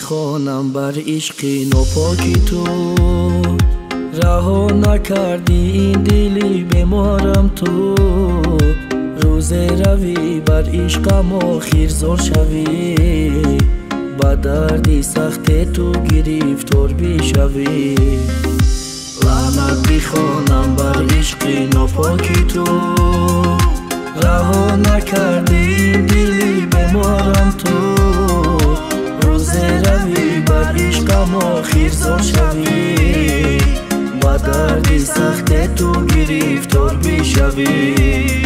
میخوانم بر عشق ناپاکی تو، رها نکردی این دلی بیمارم تو. روز روی بر عشقم آخر زار شوی، با دردی سخت تو گرفتار بشوی. لعنت بخوانم بر عشق ناپاکی تو، رها نکردی این دلی بیمارم تو. روز روی بر عشقم آخر زار شوی، با دردی سخت تو گرفتار بشوی.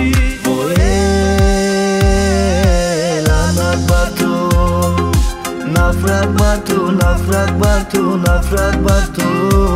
لعنت بر تو، نفرت بر تو، نفرت بر تو، نفرت بر تو.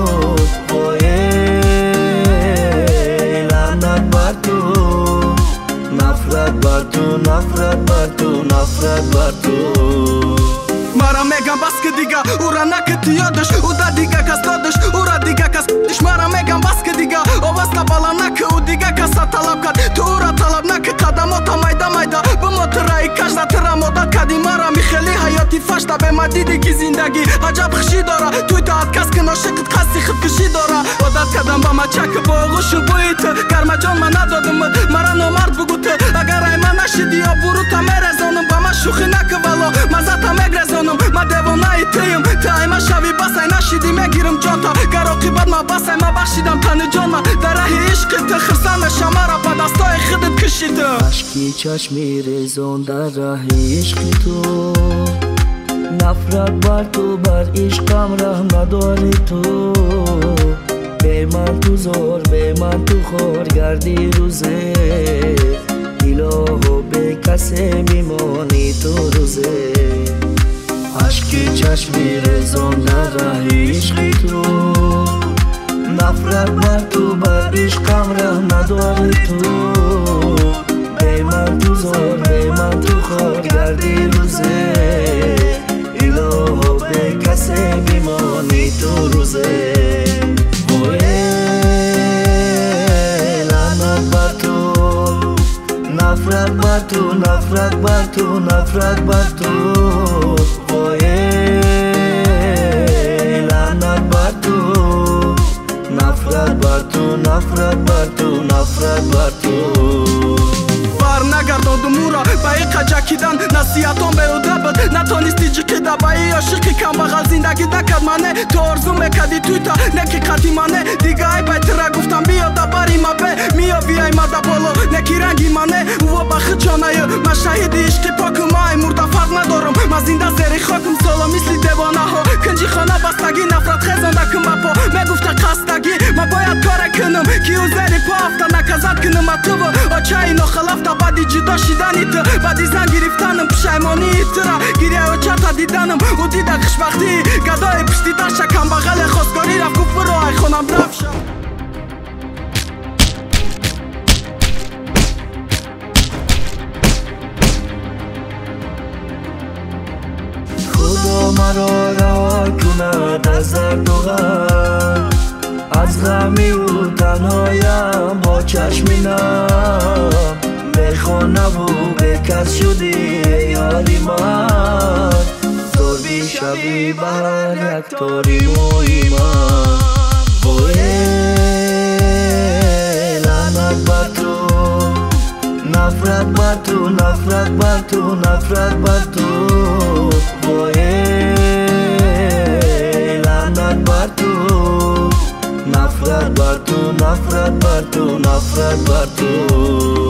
لعنت بر تو، نفرت بر تو، نفرت بر تو، نفرت بر تو. مرا میگم بس که دیگه او را نکتی یادش، او دا دیگه کس دادش، او را دیگه کس دش. مرا میگم بس که دیگه آواستا بالا نکه، او دیگه کس طلب کرد تو او را طلب نکه. قدماتا مایدا مایدا به ما ترایی کشتا ترا مدت کردی. مرا میخلی حیاتی فشتا به ما دیدی که زندگی عجب خشی داره. توی تاعت کس که ناشکت قصدی خودکشی داره. عادت کردم با ما چک با غش و بویت گرم جان من ندادم مرا نامرد بگو ته. اگر ای من نشدی یا برو تا میرزانم با ما شوخی نکه ولو مزتا میگرزانم. ما دیوانه تیم تا ای ما شوی بس ای نشدی میگیرم جان تا. گر عاقبت ما بس ای ما بخشیدم تن جان ما. در راه عشقت خرسان شما را با دستای خودت کشیدم. اشکی چشمی ریزان در راه عشق تو، نفرت بر تو بر عشقم ره نداری تو. به من تو زار به من تو خور گردی روزه، الهو به کسی میمانی تو روزه. اشکی چشمی ریزان در راه عشق تو، نفرت بر تو بر عشقم ره نداری تو. به من تو زار به من تو خور گردی روزه، الهو به کسی میمانی تو روزه. لعنت بر تو، نفرت بر تو، نفرت بر تو، نفرت بر تو. لعنت بر تو، نفرت بر تو، نفرت بر تو، نفرت بر تو. بر نگرداندم او را با این قجکیدن، نصیحتان به او دبد نتانستی جکیده. با این عاشقی کم بغل زندگی نکرد منه. تو آرزو میکردی توی تا نکی قدی منه. دیگه ای بیت را گفتم بیا دا بری ما به میا بیای ما دا بالا نکی رنگی منه. او بخت جانه من شهید عشقی پاکم، ما ای مرده فرق ندارم. من زنده زیر خاکم سالا مثل دیوانه ها. کنجی خانه بستگی نفرت خزانده کم با میگفته قصدگی. ما باید کار کنم که او زیر پا افته نکزد کنم. تو آچه ناخلفته بعدی جدا شدنی تو، بعدی زن گرفتنم پشیمانی ترا. گیره و چتا دیدنم او دیده خوشبختی گدای پشتی داشته کم بغل خواستگاری رفت گفت برو ای خونم دف شد. خدا مرا رها کند از درد و غم، از غمی و تنهایم با چشمی نم. میخوانم و به کس شدی یاری من، زور بیشوی بر یک تاری موی من. لعنت بر تو، نفرت بر تو، نفرت بر تو، نفرت بر تو. لعنت بر تو، نفرت بر تو، نفرت بر تو، نفرت بر تو.